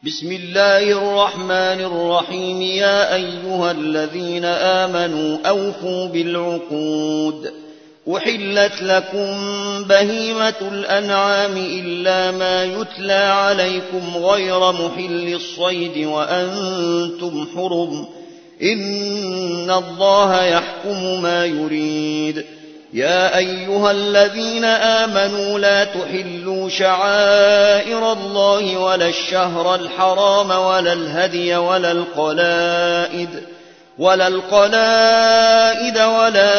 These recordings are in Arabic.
بسم الله الرحمن الرحيم. يا أيها الذين آمنوا أوفوا بالعقود. أحلت لكم بهيمة الأنعام إلا ما يتلى عليكم غير محل الصيد وأنتم حرم. إن الله يحكم ما يريد. يا أيها الذين آمنوا لا تحلوا شعائر الله ولا الشهر الحرام ولا الهدي ولا القلائد ولا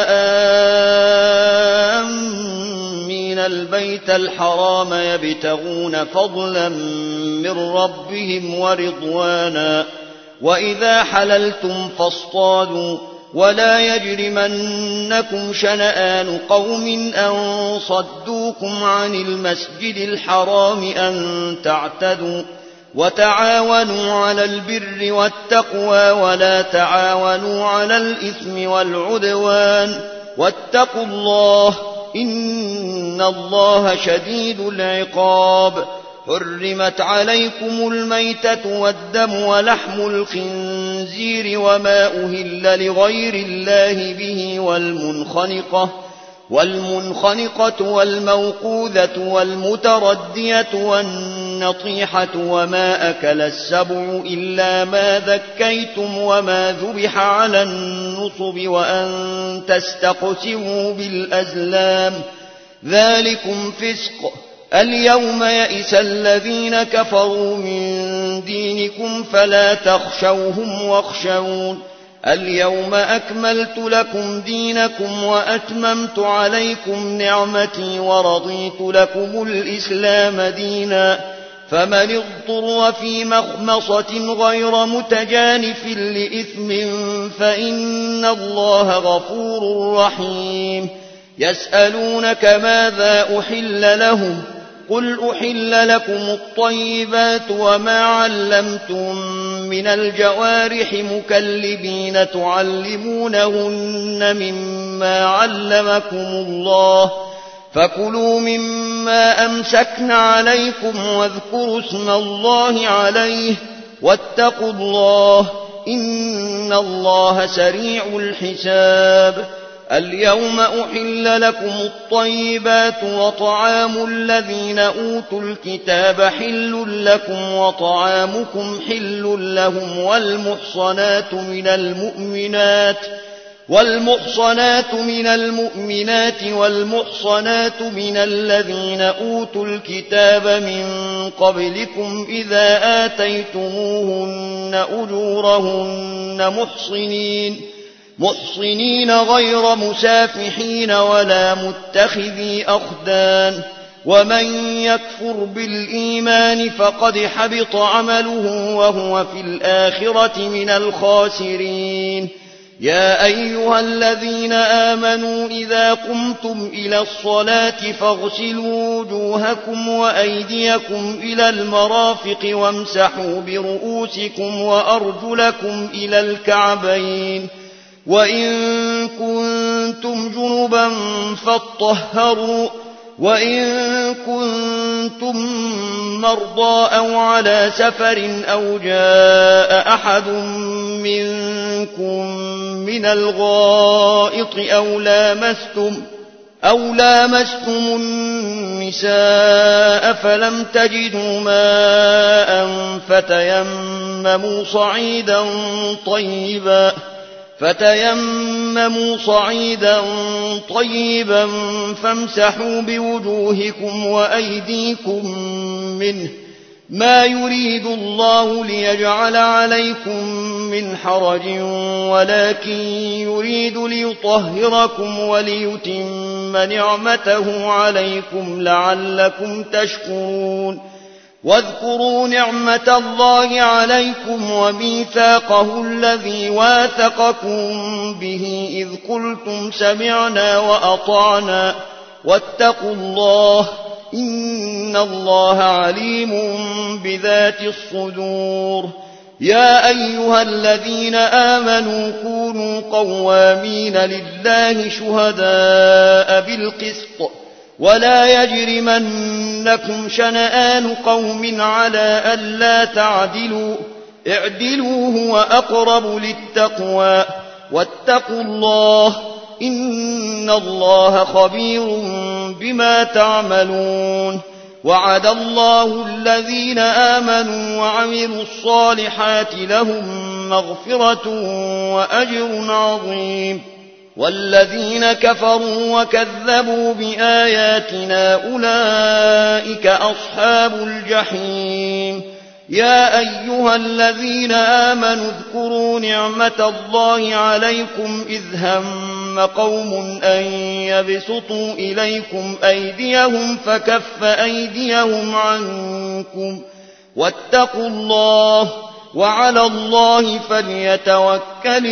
آمين البيت الحرام يبتغون فضلا من ربهم ورضوانا. وإذا حللتم فاصطادوا ولا يجرمنكم شنآن قوم أن صدوكم عن المسجد الحرام أن تعتدوا. وتعاونوا على البر والتقوى ولا تعاونوا على الإثم والعدوان. واتقوا الله إن الله شديد العقاب. حرمت عليكم الميتة والدم ولحم الخنزير وما أهل لغير الله به والمنخنقة والموقوذة والمتردية والنطيحة وما أكل السبع إلا ما ذكيتم وما ذبح على النصب وأن تستقسموا بالأزلام ذلكم فسق. اليوم يئس الذين كفروا من دينكم فلا تخشوهم واخشون. اليوم أكملت لكم دينكم وأتممت عليكم نعمتي ورضيت لكم الإسلام دينا. فمن اضطر في مخمصة غير متجانف لإثم فإن الله غفور رحيم. يسألونك ماذا أحل لهم قل أحل لكم الطيبات وما علمتم من الجوارح مكلبين تعلمونهن مما علمكم الله فكلوا مما أمسكن عليكم واذكروا اسم الله عليه واتقوا الله إن الله سريع الحساب. اليوم أحل لكم الطيبات وطعام الذين أوتوا الكتاب حل لكم وطعامكم حل لهم والمحصنات من المؤمنات والمحصنات من الذين أوتوا الكتاب من قبلكم إذا آتيتموهن أجورهن محصنين غير مسافحين ولا متخذي أخدان. ومن يكفر بالإيمان فقد حبط عمله وهو في الآخرة من الخاسرين. يا أيها الذين آمنوا إذا قمتم إلى الصلاة فاغسلوا وجوهكم وأيديكم إلى المرافق وامسحوا برؤوسكم وأرجلكم إلى الكعبين. وإن كنتم جنبا فاطهروا وإن كنتم مرضى أو على سفر أو جاء أحد منكم من الغائط أو لامستم النساء فلم تجدوا ماء فتيمموا صعيدا طيبا فامسحوا بوجوهكم وأيديكم منه ما يريد الله ليجعل عليكم من حرج ولكن يريد ليطهركم وليتم نعمته عليكم لعلكم تشكرون. واذكروا نعمة الله عليكم وميثاقه الذي واثقكم به إذ قلتم سمعنا وأطعنا واتقوا الله إن الله عليم بذات الصدور. يا أيها الذين آمنوا كونوا قوامين لله شهداء بالقسط ولا يجرمنكم شنآن قوم على ألا تعدلوا اعدلوا هو أقرب للتقوى واتقوا الله إن الله خبير بما تعملون وعد الله الذين آمنوا وعملوا الصالحات لهم مغفرة وأجر عظيم والذين كفروا وكذبوا بآياتنا أولئك أصحاب الجحيم يا أيها الذين آمنوا اذكروا نعمة الله عليكم إذ هم قوم أن يبسطوا إليكم أيديهم فكف أيديهم عنكم واتقوا الله وعلى الله فليتوكل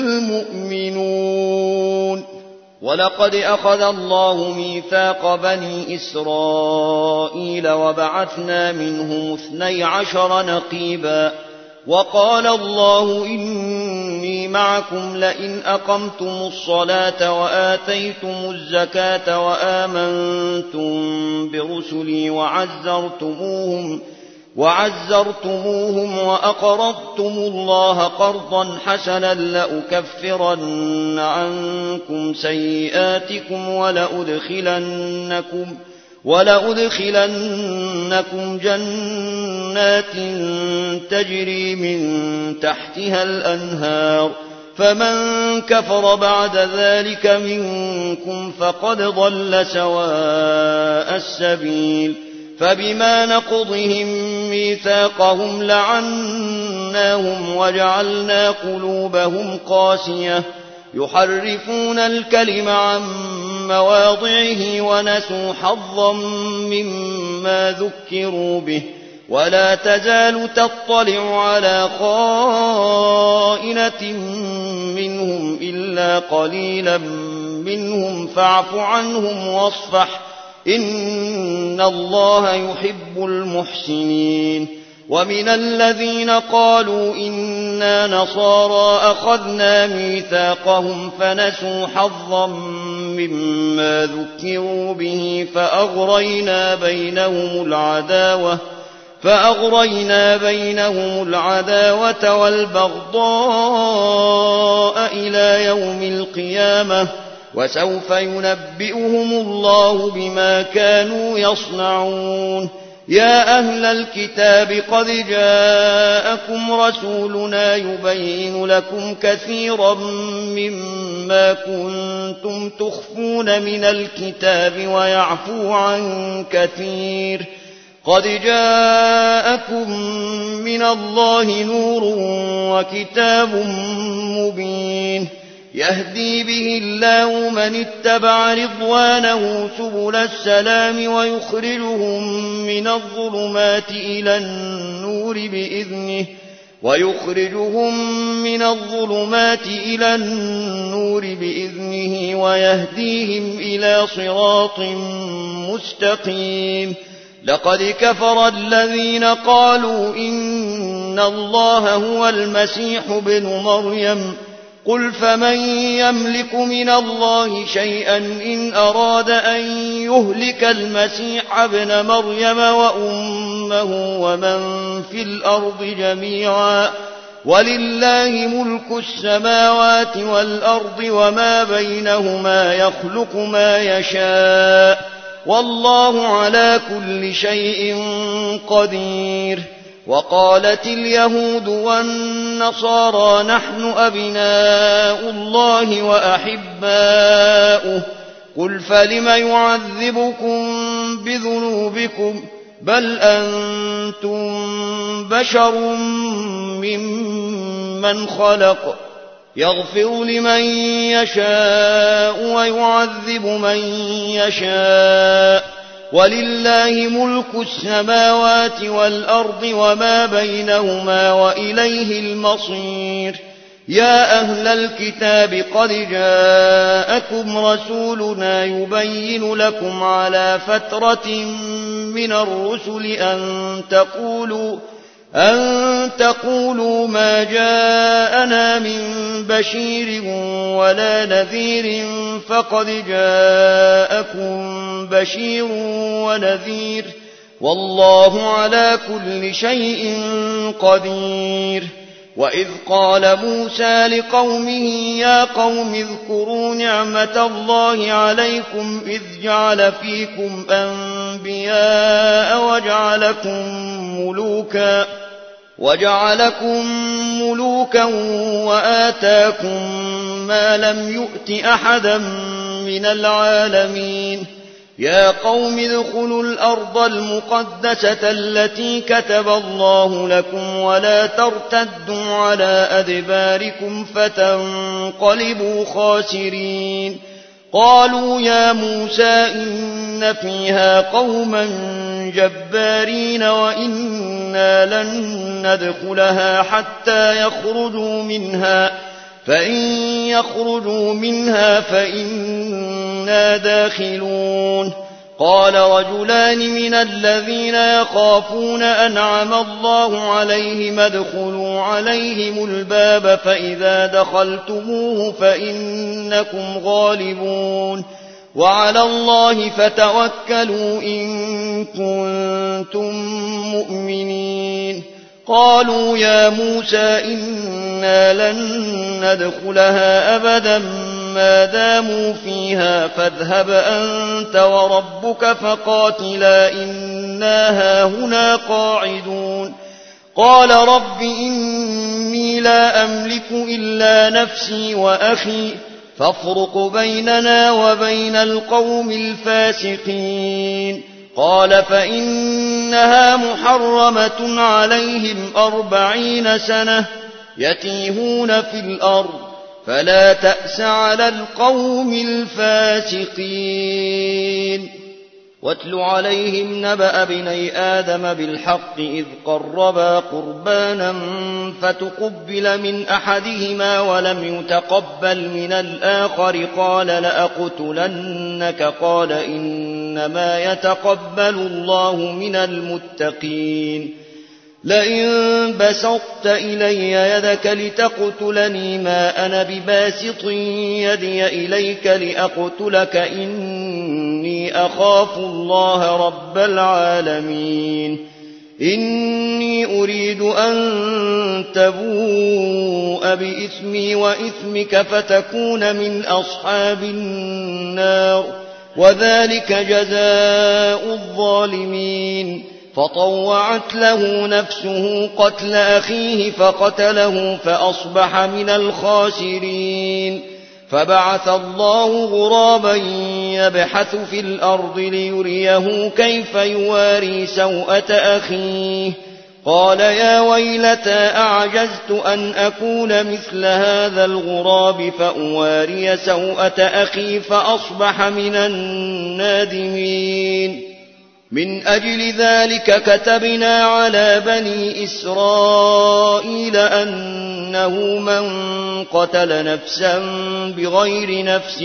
المؤمنون ولقد أخذ الله ميثاق بني إسرائيل وبعثنا منهم 12 نقيبا وقال الله إني معكم لئن أقمتم الصلاة وآتيتم الزكاة وآمنتم برسلي وعزرتموهم وأقرضتم الله قرضا حسنا لأكفرن عنكم سيئاتكم ولأدخلنكم جنات تجري من تحتها الأنهار فمن كفر بعد ذلك منكم فقد ضل سواء السبيل فبما نقضهم ميثاقهم لعناهم وجعلنا قلوبهم قاسية يحرفون الكلم عن مواضعه ونسوا حظا مما ذكروا به ولا تزال تطلع على خائنة منهم إلا قليلا منهم فاعف عنهم واصفح إن الله يحب المحسنين ومن الذين قالوا إنا نصارى أخذنا ميثاقهم فنسوا حظا مما ذكروا به فأغرينا بينهم العداوة والبغضاء إلى يوم القيامة وسوف ينبئهم الله بما كانوا يصنعون يا أهل الكتاب قد جاءكم رسولنا يبين لكم كثيرا مما كنتم تخفون من الكتاب ويعفو عن كثير قد جاءكم من الله نور وكتاب مبين يهدي به الله من اتبع رضوانه سبل السلام ويخرجهم من الظلمات إلى النور بإذنه ويهديهم إلى صراط مستقيم لقد كفر الذين قالوا إن الله هو المسيح ابن مريم قل فمن يملك من الله شيئا إن أراد أن يهلك المسيح ابن مريم وأمه ومن في الأرض جميعا ولله ملك السماوات والأرض وما بينهما يخلق ما يشاء والله على كل شيء قدير وقالت اليهود والنصارى نحن أبناء الله وأحباؤه قل فلم يعذبكم بذنوبكم بل أنتم بشر ممن خلق يغفر لمن يشاء ويعذب من يشاء ولله ملك السماوات والأرض وما بينهما وإليه المصير يا أهل الكتاب قد جاءكم رسولنا يبين لكم على فترة من الرسل أن تقولوا ما جاءنا من بشير ولا نذير فقد جاءكم بشير ونذير والله على كل شيء قدير. وإذ قال موسى لقومه يا قوم اذكروا نعمة الله عليكم إذ جعل فيكم أنبياء وجعلكم ملوكا وآتاكم ما لم يؤت أحدا من العالمين. يا قوم ادخلوا الأرض المقدسة التي كتب الله لكم ولا ترتدوا على أدباركم فتنقلبوا خاسرين. قالوا يا موسى إن فيها قوما جبارين وإنا لن ندخلها حتى يخرجوا منها فإن يخرجوا منها فإنا داخلون. قال رجلان من الذين يخافون أنعم الله عليهم ادخلوا عليهم الباب فإذا دخلتموه فإنكم غالبون وعلى الله فتوكلوا إن كنتم مؤمنين. قالوا يا موسى إنا لن ندخلها أبدا ما داموا فيها فاذهب أنت وربك فقاتلا إنا هاهنا قاعدون. قال رب إني لا أملك إلا نفسي وأخي فافرق بيننا وبين القوم الفاسقين. قال فإنها محرمة عليهم 40 سنة يتيهون في الأرض فلا تأس على القوم الفاسقين. واتل عليهم نبأ ابني آدم بالحق إذ قربا قربانا فتقبل من أحدهما ولم يتقبل من الآخر قال لأقتلنك قال إنما يتقبل الله من المتقين. لئن بسطت إلي يدك لتقتلني ما أنا بباسط يدي إليك لأقتلك إني أخاف الله رب العالمين. إني أريد أن تبوء بإثمي وإثمك فتكون من أصحاب النار وذلك جزاء الظالمين. فطوعت له نفسه قتل أخيه فقتله فأصبح من الخاسرين. فبعث الله غرابا يبحث في الأرض ليريه كيف يواري سوءة أخيه قال يا ويلتى أعجزت أن أكون مثل هذا الغراب فأواري سوءة أخي فأصبح من النادمين. من أجل ذلك كتبنا على بني إسرائيل أنه من قتل نفسا بغير نفس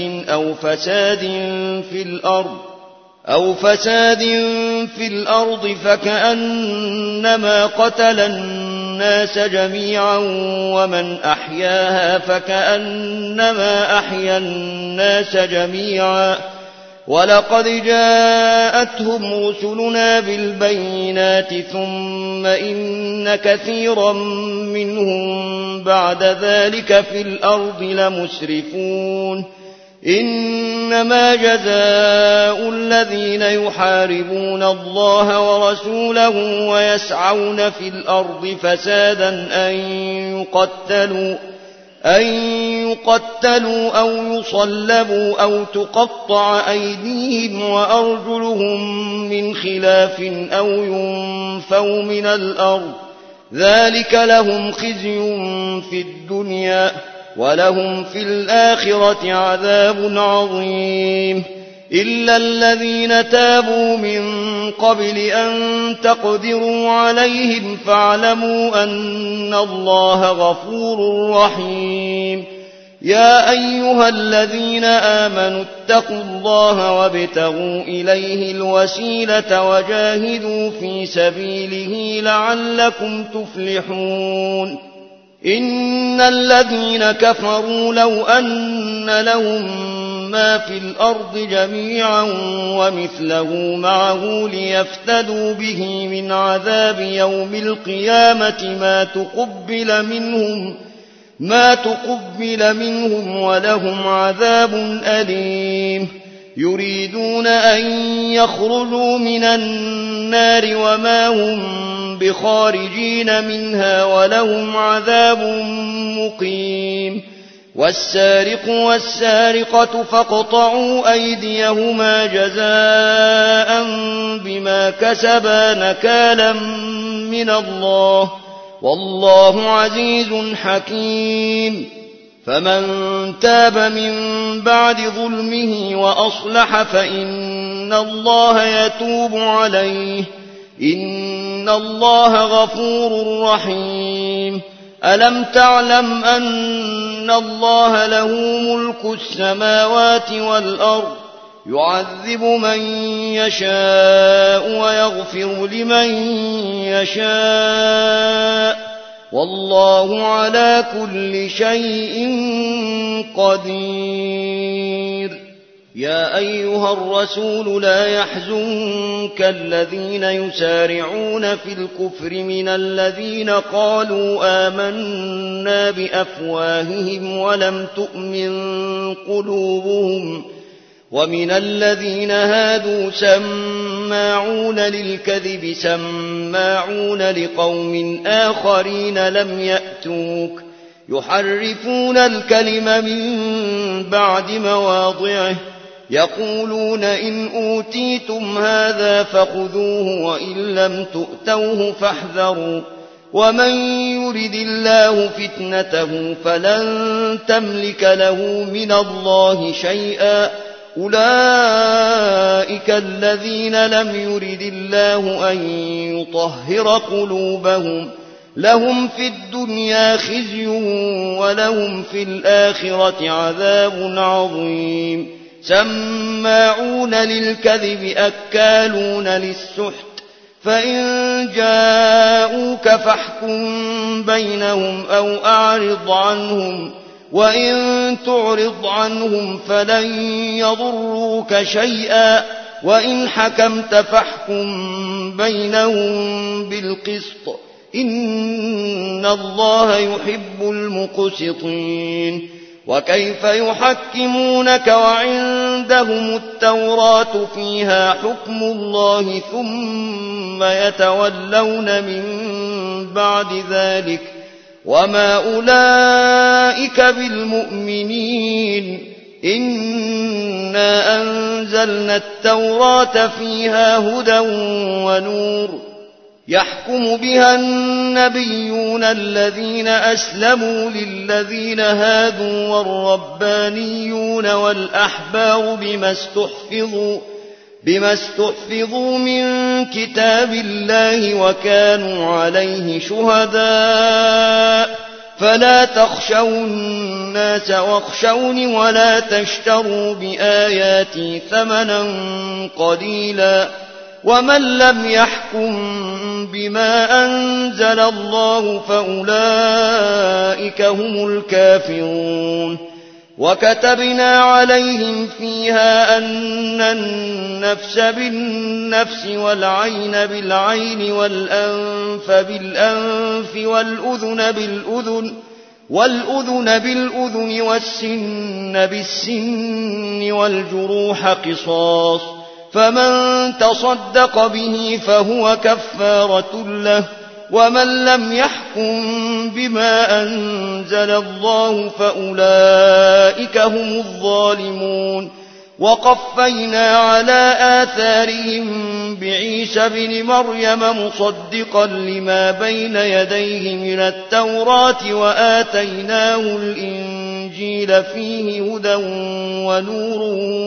أو فساد في الأرض فكأنما قتل الناس جميعا ومن أحياها فكأنما أحيا الناس جميعا. ولقد جاءتهم رسلنا بالبينات ثم إن كثيرا منهم بعد ذلك في الأرض لمسرفون. إنما جزاء الذين يحاربون الله ورسوله ويسعون في الأرض فسادا أن يقتلوا أو يصلبوا أو تقطع أيديهم وأرجلهم من خلاف أو ينفوا من الأرض ذلك لهم خزي في الدنيا ولهم في الآخرة عذاب عظيم. إلا الذين تابوا من قبل أن تقدروا عليهم فاعلموا أن الله غفور رحيم. يا أيها الذين آمنوا اتقوا الله وابتغوا إليه الوسيلة وجاهدوا في سبيله لعلكم تفلحون إن الذين كفروا لو أن لهم ما في الأرض جميعا ومثله معه ليفتدوا به من عذاب يوم القيامة ما تقبل منهم ولهم عذاب أليم يريدون أن يخرجوا من النار وما هم بخارجين منها ولهم عذاب مقيم والسارق والسارقة فاقطعوا أيديهما جزاء بما كسبا نكالا من الله والله عزيز حكيم فمن تاب من بعد ظلمه وأصلح فإن الله يتوب عليه إن الله غفور رحيم ألم تعلم أن الله له ملك السماوات والأرض يعذب من يشاء ويغفر لمن يشاء والله على كل شيء قدير يا أيها الرسول لا يحزنك الذين يسارعون في الكفر من الذين قالوا آمنا بأفواههم ولم تؤمن قلوبهم ومن الذين هادوا سماعون للكذب سماعون لقوم آخرين لم يأتوك يحرفون الكلم من بعد مواضعه يقولون إن أوتيتم هذا فخذوه وإن لم تؤتوه فاحذروا ومن يرد الله فتنته فلن تملك له من الله شيئا أولئك الذين لم يرد الله أن يطهر قلوبهم لهم في الدنيا خزي ولهم في الآخرة عذاب عظيم سماعون للكذب أكالون للسحت فإن جاءوك فاحكم بينهم أو أعرض عنهم وإن تعرض عنهم فلن يضروك شيئا وإن حكمت فاحكم بينهم بالقسط إن الله يحب المقسطين وكيف يحكمونك وعندهم التوراة فيها حكم الله ثم يتولون من بعد ذلك وما أولئك بالمؤمنين إنا أنزلنا التوراة فيها هدى ونور يحكم بها النبيون الذين أسلموا للذين هادوا والربانيون والأحبار بما استحفظوا من كتاب الله وكانوا عليه شهداء فلا تخشوا الناس واخشوني ولا تشتروا بآياتي ثمنا قليلا ومن لم يحكم بما أنزل الله فأولئك هم الكافرون وكتبنا عليهم فيها أن النفس بالنفس والعين بالعين والأنف بالأنف والأذن بالأذن والسن بالسن والجروح قصاص فمن تصدق به فهو كفارة له ومن لم يحكم بما أنزل الله فأولئك هم الظالمون وقفينا على آثارهم بعيسى بن مريم مصدقا لما بين يديه من التوراة وآتيناه الإنجيل فيه هدى ونور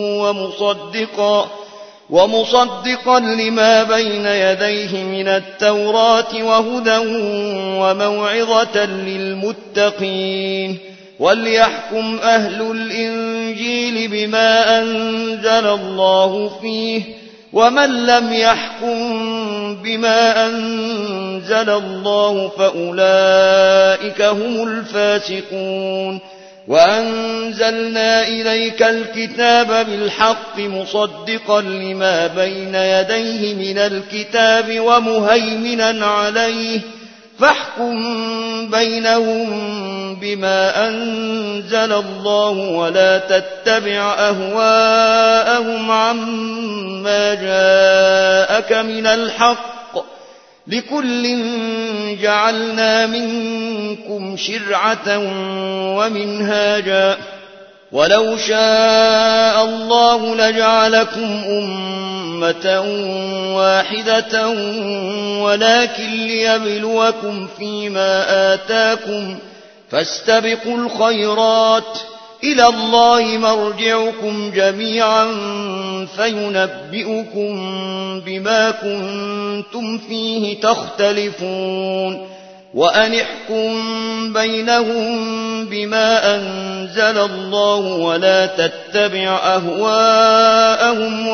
ومصدقا لما بين يديه من التوراة وهدى وموعظة للمتقين وليحكم أهل الإنجيل بما أنزل الله فيه ومن لم يحكم بما أنزل الله فأولئك هم الفاسقون وأنزلنا إليك الكتاب بالحق مصدقا لما بين يديه من الكتاب ومهيمنا عليه فاحكم بينهم بما أنزل الله ولا تتبع أهواءهم عما جاءك من الحق لكل جعلنا منكم شرعة ومنهاجا ولو شاء الله لجعلكم أمة واحدة ولكن ليبلوكم فيما آتاكم فاستبقوا الخيرات إلى الله مرجعكم جميعا فينبئكم بما كنتم فيه تختلفون وأن احكم بينهم بما أنزل الله ولا تتبع أهواءهم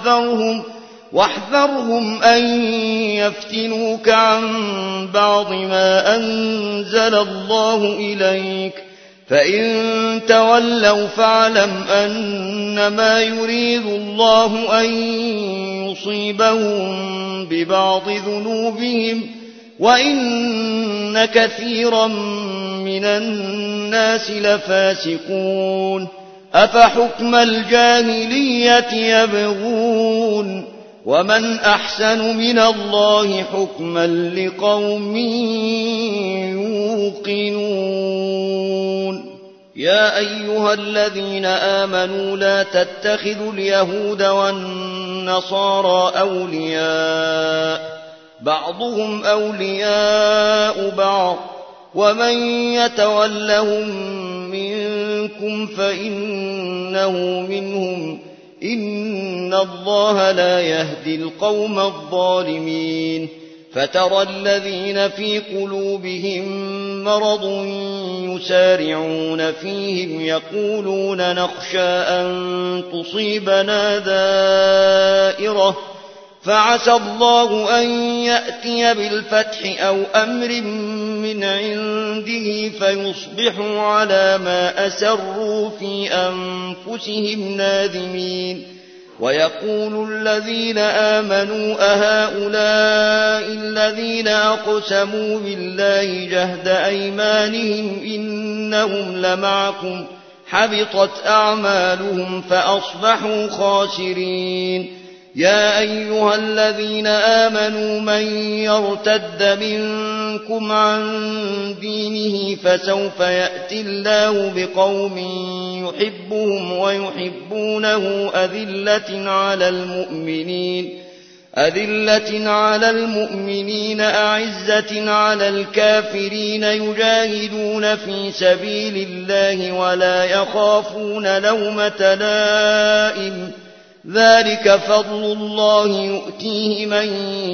واحذرهم أن يفتنوك عن بعض ما أنزل الله إليك فإن تولوا فاعلم أنما يريد الله أن يصيبهم ببعض ذنوبهم وإن كثيرا من الناس لفاسقون أفحكم الجاهلية يبغون ومن أحسن من الله حكما لقوم يوقنون يا أيها الذين آمنوا لا تتخذوا اليهود والنصارى أولياء بعضهم أولياء بعض ومن يتولهم منكم فإنه منهم إن الله لا يهدي القوم الظالمين فترى الذين في قلوبهم مرض يسارعون فيهم يقولون نخشى أن تصيبنا دائرة فعسى الله أن يأتي بالفتح أو أمر من عنده فيصبحوا على ما أسروا في أنفسهم نادمين ويقول الذين آمنوا أهؤلاء الذين أقسموا بالله جهد أيمانهم إنهم لمعكم حبطت أعمالهم فأصبحوا خاسرين يا أيها الذين آمنوا من يرتد منكم عن دينه فسوف يأتي الله بقوم يحبهم ويحبونه أذلة على المؤمنين أعزة على الكافرين يجاهدون في سبيل الله ولا يخافون لومة لائم ذلك فضل الله يؤتيه من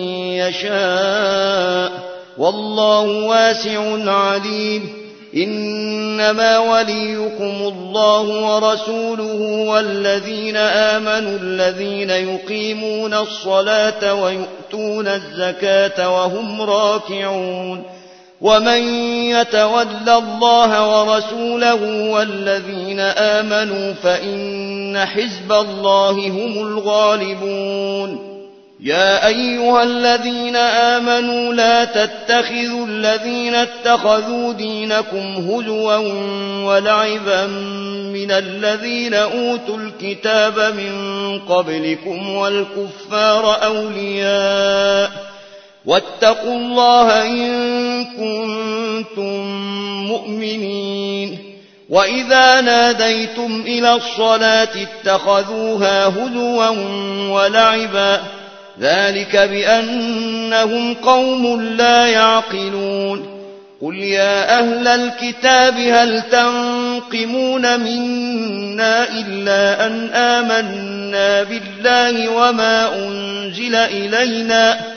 يشاء والله واسع عليم إنما وليكم الله ورسوله والذين آمنوا الذين يقيمون الصلاة ويؤتون الزكاة وهم راكعون ومن يتول الله ورسوله والذين آمنوا فإن حزب الله هم الغالبون يا أيها الذين آمنوا لا تتخذوا الذين اتخذوا دينكم هزوا ولعبا من الذين أوتوا الكتاب من قبلكم والكفار أولياء واتقوا الله إن كنتم مؤمنين وإذا ناديتم إلى الصلاة اتخذوها هزوا ولعبا ذلك بأنهم قوم لا يعقلون قل يا أهل الكتاب هل تنقمون منا إلا أن آمنا بالله وما أنزل إلينا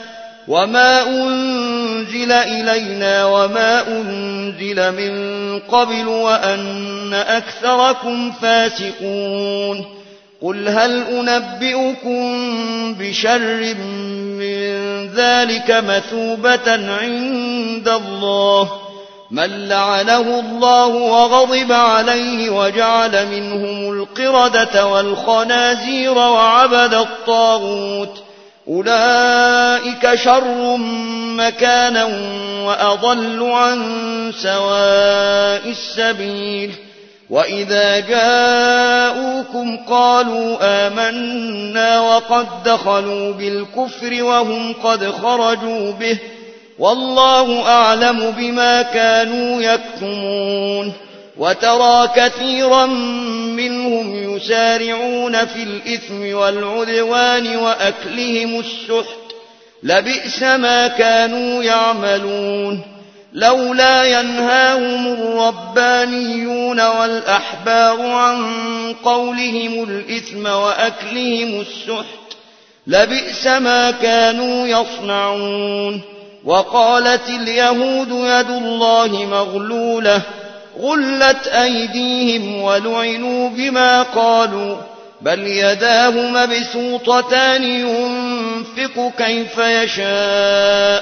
وما أنزل إلينا وما أنزل من قبل وأن أكثركم فاسقون قل هل أنبئكم بشر من ذلك مثوبة عند الله من لعنه الله وغضب عليه وجعل منهم القردة والخنازير وعبد الطاغوت أولئك شر مكانا وأضل عن سواء السبيل وإذا جاءوكم قالوا آمنا وقد دخلوا بالكفر وهم قد خرجوا به والله أعلم بما كانوا يكتمون وترى كثيرا منهم يسارعون في الإثم والعدوان وأكلهم السحت لبئس ما كانوا يعملون لولا ينهاهم الربانيون والأحبار عن قولهم الإثم وأكلهم السحت لبئس ما كانوا يصنعون وقالت اليهود يد الله مغلولة غلت أيديهم ولعنوا بما قالوا بل يداه مبسوطتان ينفق كيف يشاء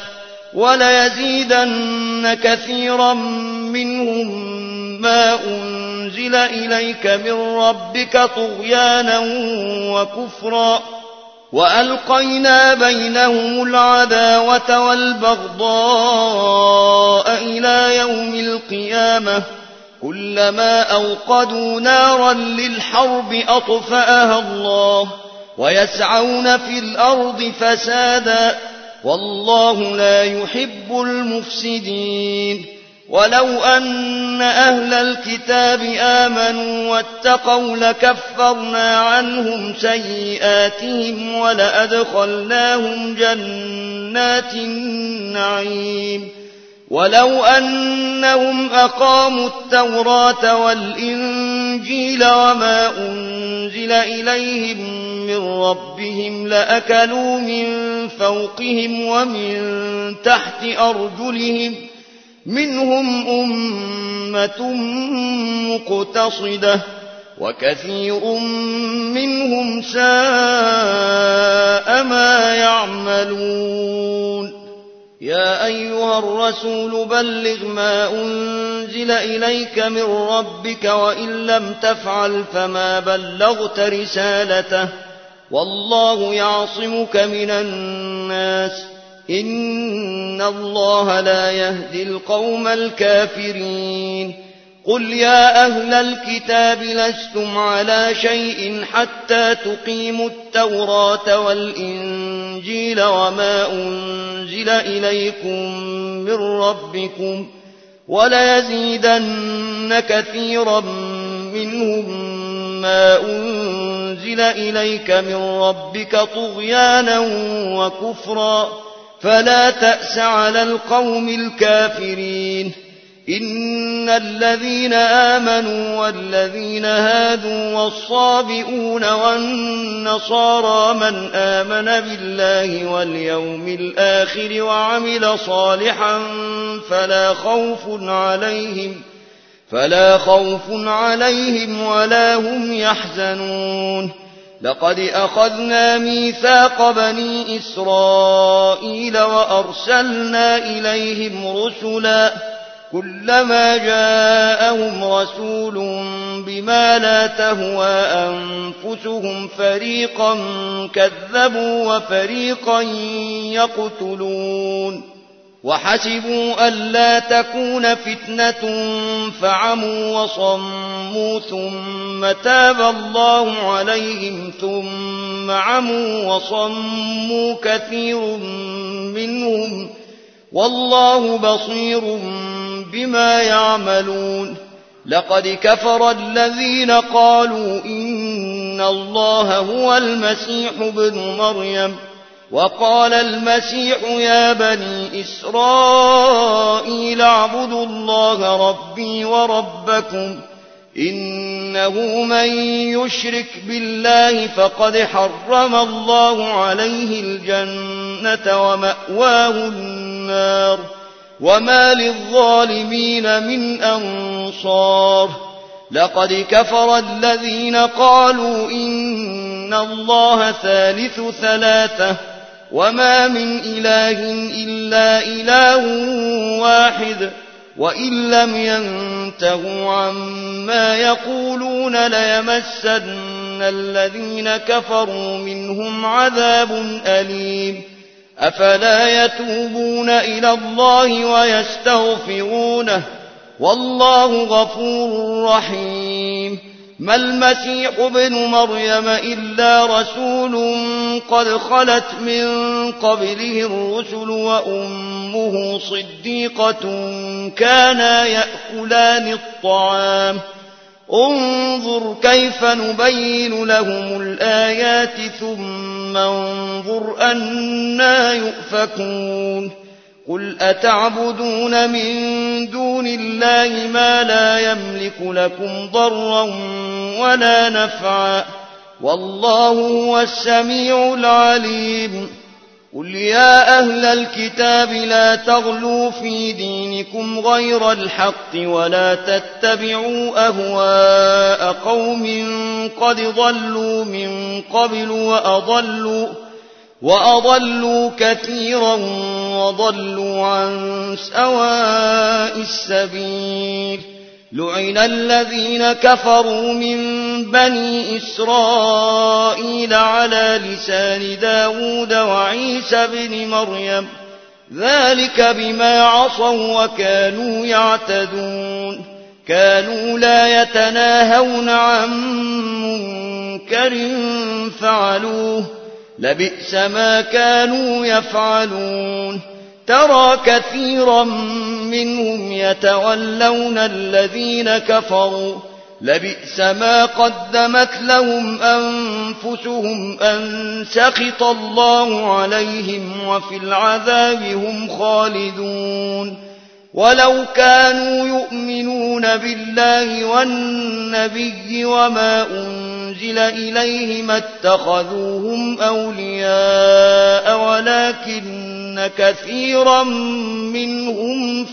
وليزيدن كثيرا منهم ما أنزل إليك من ربك طغيانا وكفرا وألقينا بينهم العداوة والبغضاء إلى يوم القيامة كلما أوقدوا نارا للحرب أطفأها الله ويسعون في الأرض فسادا والله لا يحب المفسدين ولو أن أهل الكتاب آمنوا واتقوا لكفرنا عنهم سيئاتهم ولأدخلناهم جنات النعيم ولو أنهم أقاموا التوراة والإنجيل وما أنزل إليهم من ربهم لأكلوا من فوقهم ومن تحت أرجلهم منهم أمة مقتصدة وكثير منهم ساء ما يعملون يا أيها الرسول بلغ ما أنزل إليك من ربك وإن لم تفعل فما بلغت رسالته والله يعصمك من الناس إن الله لا يهدي القوم الكافرين قل يا أهل الكتاب لستم على شيء حتى تقيموا التوراة والإنجيل وما أنزل إليكم من ربكم وليزيدن كثيرا منهم ما أنزل إليك من ربك طغيانا وكفرا فلا تأس على القوم الكافرين إن الذين آمنوا والذين هادوا والصابئون والنصارى من آمن بالله واليوم الآخر وعمل صالحا فلا خوف عليهم ولا هم يحزنون لقد أخذنا ميثاق بني إسرائيل وأرسلنا إليهم رسلا كلما جاءهم رسول بما لا تهوى أنفسهم فريقا كذبوا وفريقا يقتلون وحسبوا ألا تكون فتنة فعموا وصموا ثم تاب الله عليهم ثم عموا وصموا كثير منهم والله بصير بما يعملون لقد كفر الذين قالوا إن الله هو المسيح ابن مريم وقال المسيح يا بني إسرائيل اعبدوا الله ربي وربكم إنه من يشرك بالله فقد حرم الله عليه الجنة ومأواه النار وما للظالمين من أنصار لقد كفر الذين قالوا إن الله ثالث ثلاثة وما من إله إلا إله واحد وإن لم ينتهوا عما يقولون ليمسن الذين كفروا منهم عذاب أليم أفلا يتوبون إلى الله ويستغفرونه والله غفور رحيم ما المسيح ابن مريم إلا رسول قد خلت من قبله الرسل وأمه صديقة كانا يأكلان الطعام انظر كيف نبين لهم الآيات ثم انظر أنا يؤفكون قل أتعبدون من دون الله ما لا يملك لكم ضرا ولا نفعا والله هو السميع العليم قل يا أهل الكتاب لا تغلوا في دينكم غير الحق ولا تتبعوا أهواء قوم قد ضلوا من قبل وأضلوا كثيرا وضلوا عن سواء السبيل لعن الذين كفروا من بني إسرائيل على لسان داود وعيسى بن مريم ذلك بما عصوا وكانوا يعتدون كانوا لا يتناهون عن منكر فعلوه لبئس ما كانوا يفعلون ترى كثيرا منهم يتولون الذين كفروا لبئس ما قدمت لهم أنفسهم أن سخط الله عليهم وفي العذاب هم خالدون ولو كانوا يؤمنون بالله والنبي وما أنزل إليه ما اتخذوهم أولياء ولكن كثيرا منهم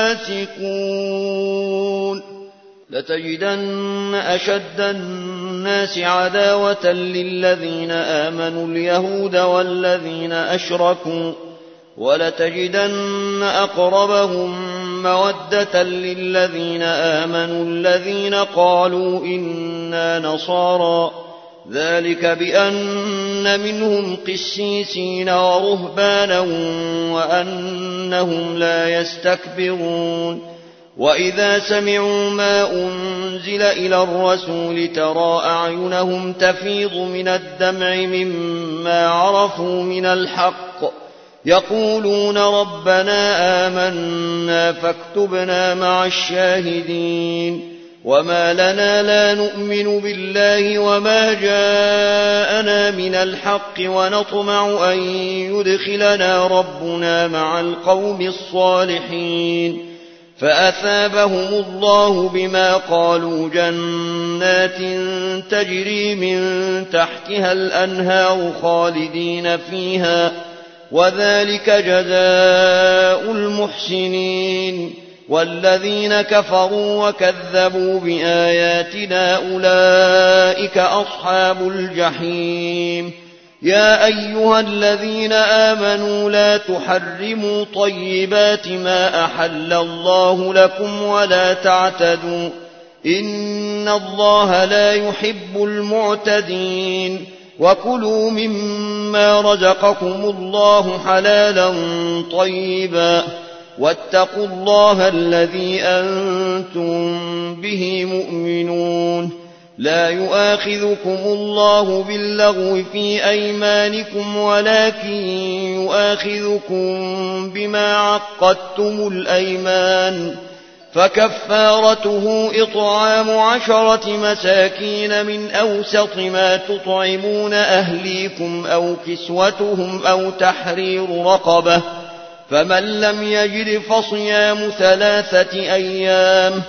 فاسقون لتجدن أشد الناس عداوة للذين آمنوا اليهود والذين أشركوا ولتجدن أقربهم مودة للذين آمنوا الذين قالوا إنا نصارى ذلك بأن منهم قسيسين ورهبانا وأنهم لا يستكبرون وإذا سمعوا ما أنزل إلى الرسول ترى أعينهم تفيض من الدمع مما عرفوا من الحق يقولون ربنا آمنا فاكتبنا مع الشاهدين وما لنا لا نؤمن بالله وما جاءنا من الحق ونطمع أن يدخلنا ربنا مع القوم الصالحين فأثابهم الله بما قالوا جنات تجري من تحتها الأنهار خالدين فيها وذلك جزاء المحسنين والذين كفروا وكذبوا بآياتنا أولئك أصحاب الجحيم يا أيها الذين آمنوا لا تحرموا طيبات ما أحل الله لكم ولا تعتدوا إن الله لا يحب المعتدين وكلوا مما رزقكم الله حلالا طيبا واتقوا الله الذي أنتم به مؤمنون لا يؤاخذكم الله باللغو في أيمانكم ولكن يؤاخذكم بما عقدتم الأيمان فكفارته إطعام 10 مساكين من أوسط ما تطعمون أهليكم أو كسوتهم أو تحرير رقبة فمن لم يجد فصيام 3 أيام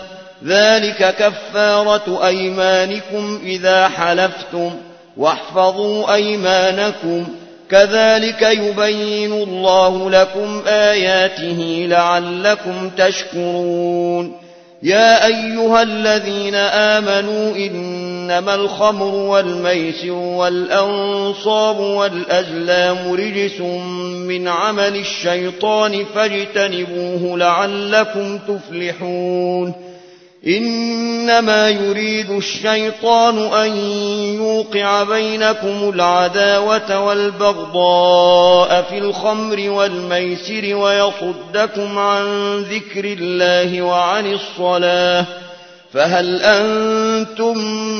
ذلك كفارة أيمانكم إذا حلفتم واحفظوا أيمانكم كذلك يبين الله لكم آياته لعلكم تشكرون يا أيها الذين آمنوا إنما الخمر والميسر والأنصاب والأزلام رجس من عمل الشيطان فاجتنبوه لعلكم تفلحون إنما يريد الشيطان أن يوقع بينكم العداوة والبغضاء في الخمر والميسر ويصدكم عن ذكر الله وعن الصلاة فهل أنتم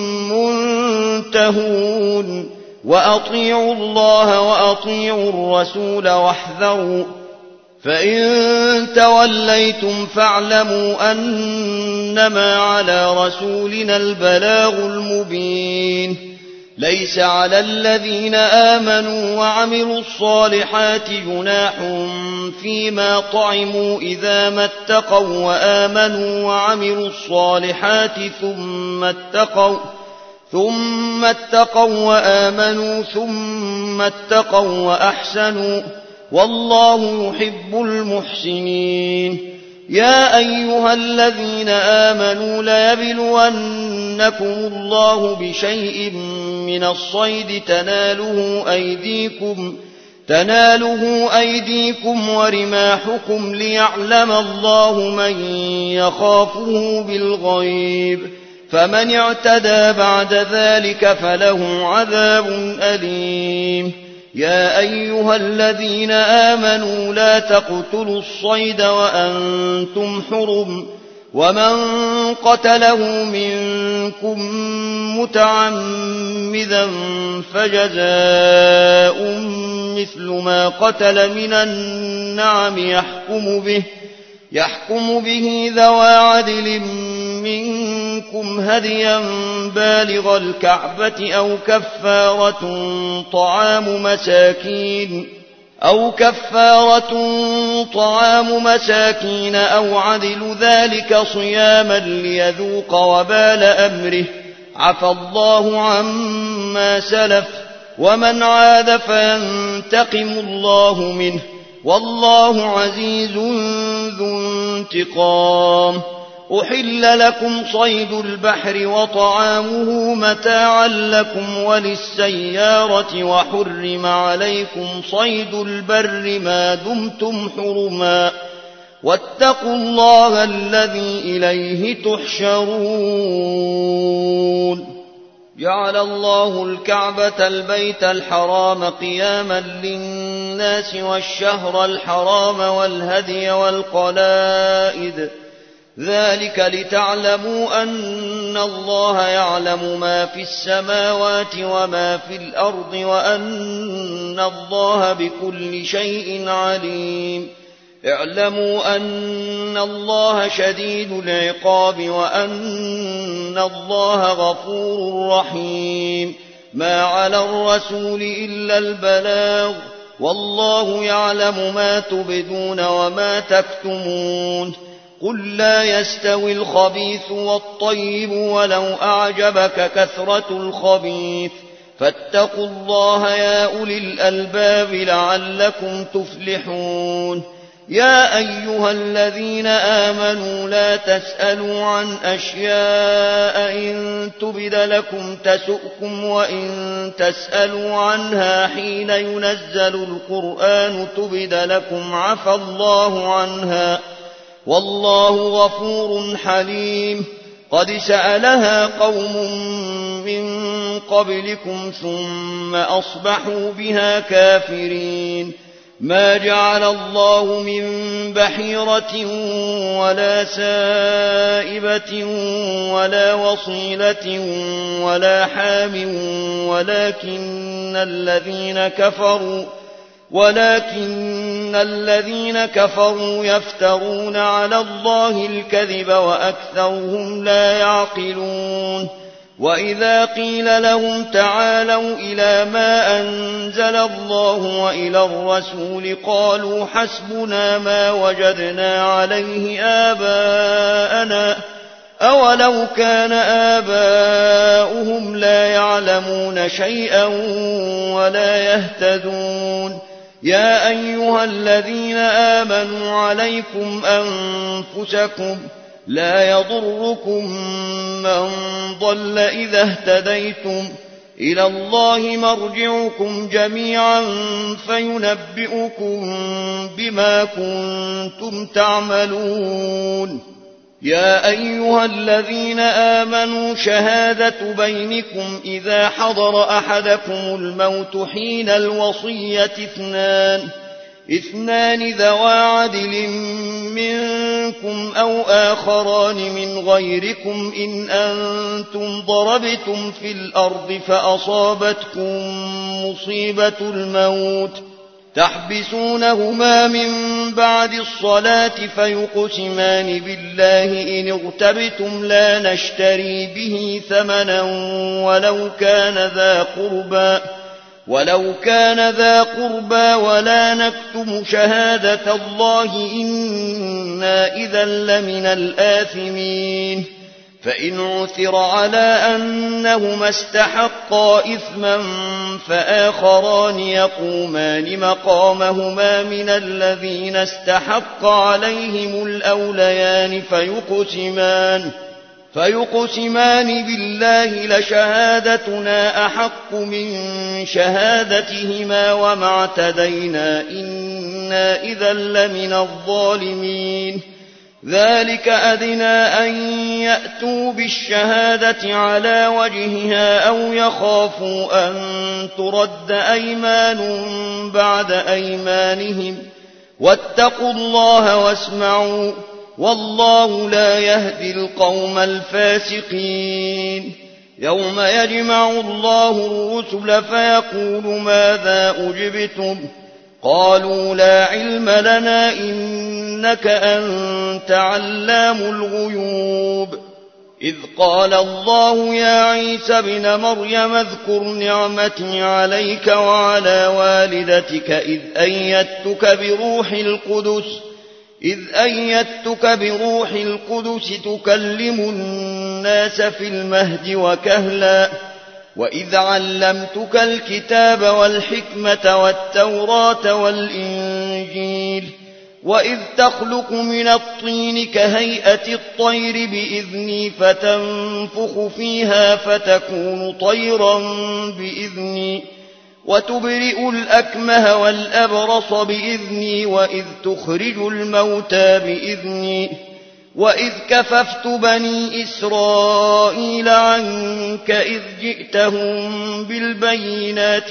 منتهون وأطيعوا الله وأطيعوا الرسول واحذروا فإن توليتم فاعلموا أنما على رسولنا البلاغ المبين ليس على الذين آمنوا وعملوا الصالحات جناح فيما طعموا إذا ما اتقوا وآمنوا وعملوا الصالحات ثم اتقوا وآمنوا ثم اتقوا وأحسنوا والله يحب المحسنين يا أيها الذين آمنوا ليبلونكم الله بشيء من الصيد تناله أيديكم ورماحكم ليعلم الله من يخافه بالغيب فمن اعتدى بعد ذلك فله عذاب أليم يا أيها الذين آمنوا لا تقتلوا الصيد وأنتم حرم ومن قتله منكم متعمدا فجزاء مثل ما قتل من النعم يحكم به ذوى عدل منكم هديا بالغ الكعبة أو كفارة طعام مساكين أو عدل ذلك صياما ليذوق وبال أمره عفى الله عما سلف ومن عاد فينتقم الله منه والله عزيز ذو انتقام أحل لكم صيد البحر وطعامه متاعا لكم وللسيارة وحرم عليكم صيد البر ما دمتم حرما واتقوا الله الذي إليه تحشرون جعل الله الكعبة البيت الحرام قياما للناس والشهر الحرام والهدي والقلائد ذلك لتعلموا أن الله يعلم ما في السماوات وما في الأرض وأن الله بكل شيء عليم اعلموا أن الله شديد العقاب وأن الله غفور رحيم ما على الرسول إلا البلاغ والله يعلم ما تبدون وما تكتمون قل لا يستوي الخبيث والطيب ولو أعجبك كثرة الخبيث فاتقوا الله يا أولي الألباب لعلكم تفلحون يا أيها الذين آمنوا لا تسألوا عن أشياء إن تبد لكم تسؤكم وإن تسألوا عنها حين ينزل القرآن تبد لكم عفى الله عنها والله غفور حليم قد سألها قوم من قبلكم ثم أصبحوا بها كافرين ما جعل الله من بحيرة ولا سائبة ولا وصيلة ولا حام ولكن الذين كفروا يفترون على الله الكذب وأكثرهم لا يعقلون وإذا قيل لهم تعالوا إلى ما أنزل الله وإلى الرسول قالوا حسبنا ما وجدنا عليه آباءنا أولو كان آباؤهم لا يعلمون شيئا ولا يهتدون يا أيها الذين آمنوا عليكم أنفسكم لا يضركم من ضل إذا اهتديتم إلى الله مرجعكم جميعا فينبئكم بما كنتم تعملون يا أيها الذين آمنوا شهادة بينكم إذا حضر أحدكم الموت حين الوصية اثنان ذوى عدل منكم أو آخران من غيركم إن أنتم ضربتم في الأرض فأصابتكم مصيبة الموت تحبسونهما من بعد الصلاة فيقسمان بالله إن ارتبتم لا نشتري به ثمنا ولو كان ذا قربى ولا نكتم شهادة الله إنا إذا لمن الآثمين فإن عثر على أنهما استحقا إثما فآخران يقومان مقامهما من الذين استحق عليهم الأوليان فيقسمان بالله لشهادتنا أحق من شهادتهما وما اعتدينا إنا إذا لمن الظالمين ذلك أدنى أن يأتوا بالشهادة على وجهها أو يخافوا أن ترد أيمان بعد أيمانهم واتقوا الله واسمعوا والله لا يهدي القوم الفاسقين يوم يجمع الله الرسل فيقول ماذا أجبتم قالوا لا علم لنا إنك أنت علام الغيوب إذ قال الله يا عيسى ابن مريم اذكر نعمتي عليك وعلى والدتك إذ أيدتك بروح القدس تكلم الناس في المهد وكهلا وإذ علمتك الكتاب والحكمة والتوراة والإنجيل وإذ تخلق من الطين كهيئة الطير بإذني فتنفخ فيها فتكون طيرا بإذني وتبرئ الأكمه والأبرص بإذني وإذ تخرج الموتى بإذني وإذ كففت بني إسرائيل عنك إذ جئتهم بالبينات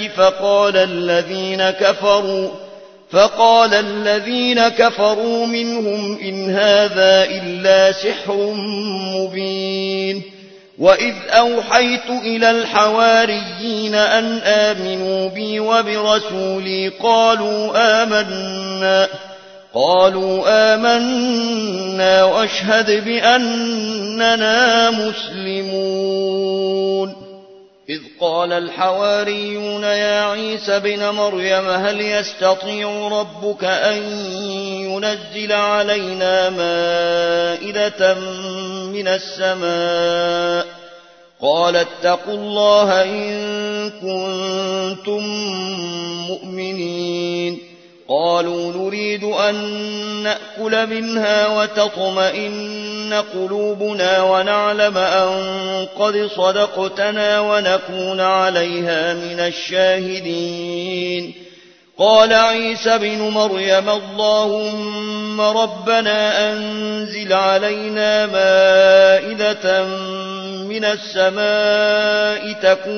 فقال الذين كفروا منهم إن هذا إلا سحر مبين وإذ أوحيت إلى الحواريين أن آمنوا بي وبرسولي قالوا آمنا واشهد بأننا مسلمون إذ قال الحواريون يا عيسى ابن مريم هل يستطيع ربك أن ينزل علينا مائدة من السماء قال اتقوا الله إن كنتم مؤمنين قالوا نريد أن نأكل منها وتطمئن قلوبنا ونعلم أن قد صدقتنا ونكون عليها من الشاهدين قال عيسى بن مريم اللهم ربنا أنزل علينا مائدة من السماء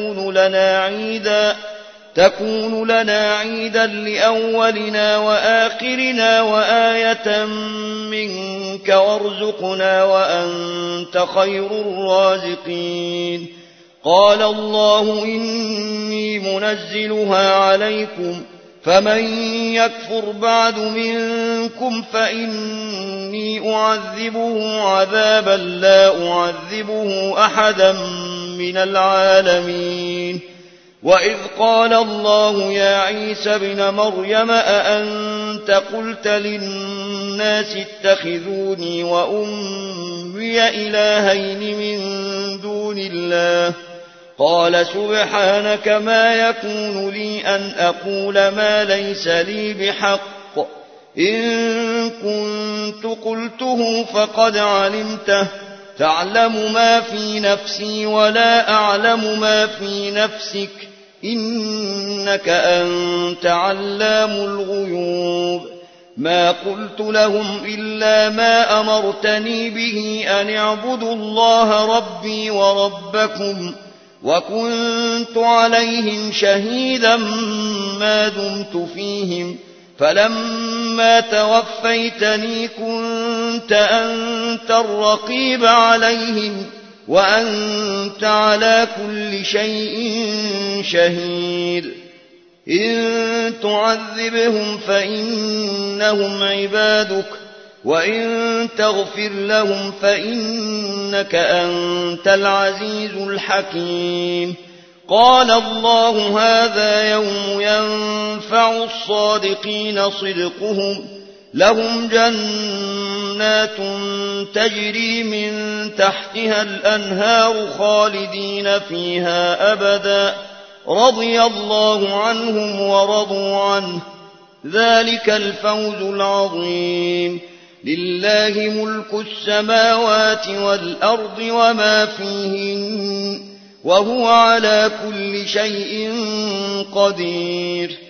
تكون لنا عيدا لأولنا وآخرنا وآية منك وارزقنا وأنت خير الرازقين قال الله إني منزلها عليكم فمن يكفر بعد منكم فإني أعذبه عذابا لا أعذبه أحدا من العالمين وإذ قال الله يا عيسى ابن مريم أأنت قلت للناس اتخذوني وأمي ذري إلهين من دون الله قال سبحانك ما يكون لي أن أقول ما ليس لي بحق إن كنت قلته فقد علمته تعلم ما في نفسي ولا أعلم ما في نفسك إنك أنت علام الغيوب ما قلت لهم إلا ما أمرتني به أن اعبدوا الله ربي وربكم وكنت عليهم شهيدا ما دمت فيهم فلما توفيتني كنت أنت الرقيب عليهم وأنت على كل شيء شهيد إن تعذبهم فإنهم عبادك وإن تغفر لهم فإنك أنت العزيز الحكيم قال الله هذا يوم ينفع الصادقين صدقهم لهم جنات تجري من تحتها الأنهار خالدين فيها أبدا رضي الله عنهم ورضوا عنه ذلك الفوز العظيم لله ملك السماوات والأرض وما فيهن وهو على كل شيء قدير